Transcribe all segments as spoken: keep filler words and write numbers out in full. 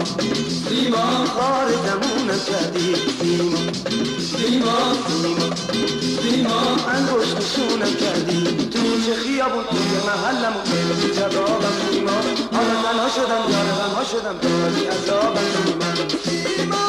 سیما خار زمونم کردی سیما سیما سیما سیما انگشت نشونم کردی تو چه خیابون توی محلمون بگی جوابم سیما حالا تنها شدم یار غمها شدم دادی عذابم سیما سیما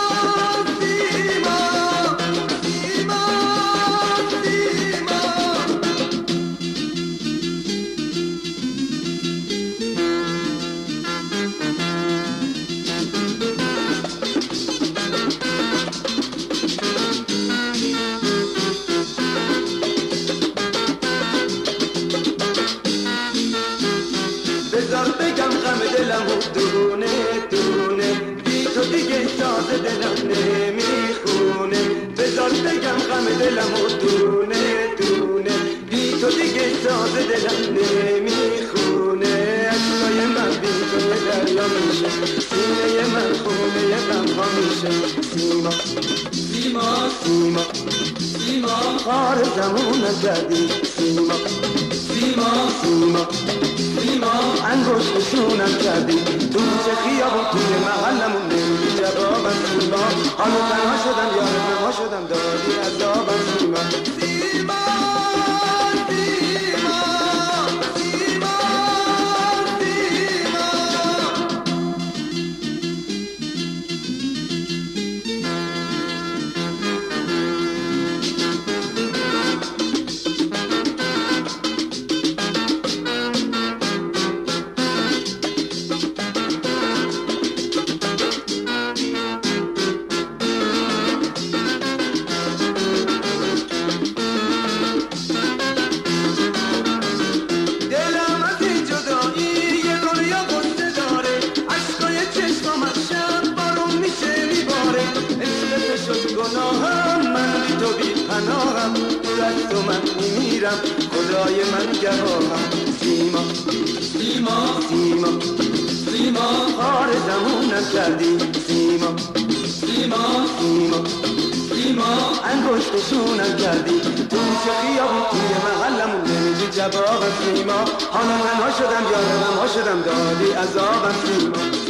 بذار بگم غم دلم و دونه دونه بی تو دیگه تازه دلم نمیخونه بذار بگم غم دلم و دونه دونه بی تو دیگه تازه دلم نمیخونه عشقای من بی تو دریا میشه سینه من خونه غم ها میشه سیما سیما سیما سیما خار زمونم کردی سیما سیما سیما سیما انگشت نشونم کردی تو چه خیابون توی محلمون نمیدی جوابم سیما حالا تنها شدم یار غمها شدم دادی عذابم سیما سیما گناهم من بی تو بی پناهم دور از تو من میمیرم خدای من گواهم سیما سیما سیما سیما خار زمونم کردی سیما سیما سیما سیما انگشت نشونم کردی تو چه خیابون توی محلمون نمیدی جوابم سیما حالا تنها شدم یار غمها شدم دادی عذابم سیما